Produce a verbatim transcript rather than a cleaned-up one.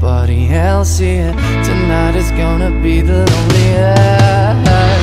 nobody else here. Tonight is gonna be the loneliest.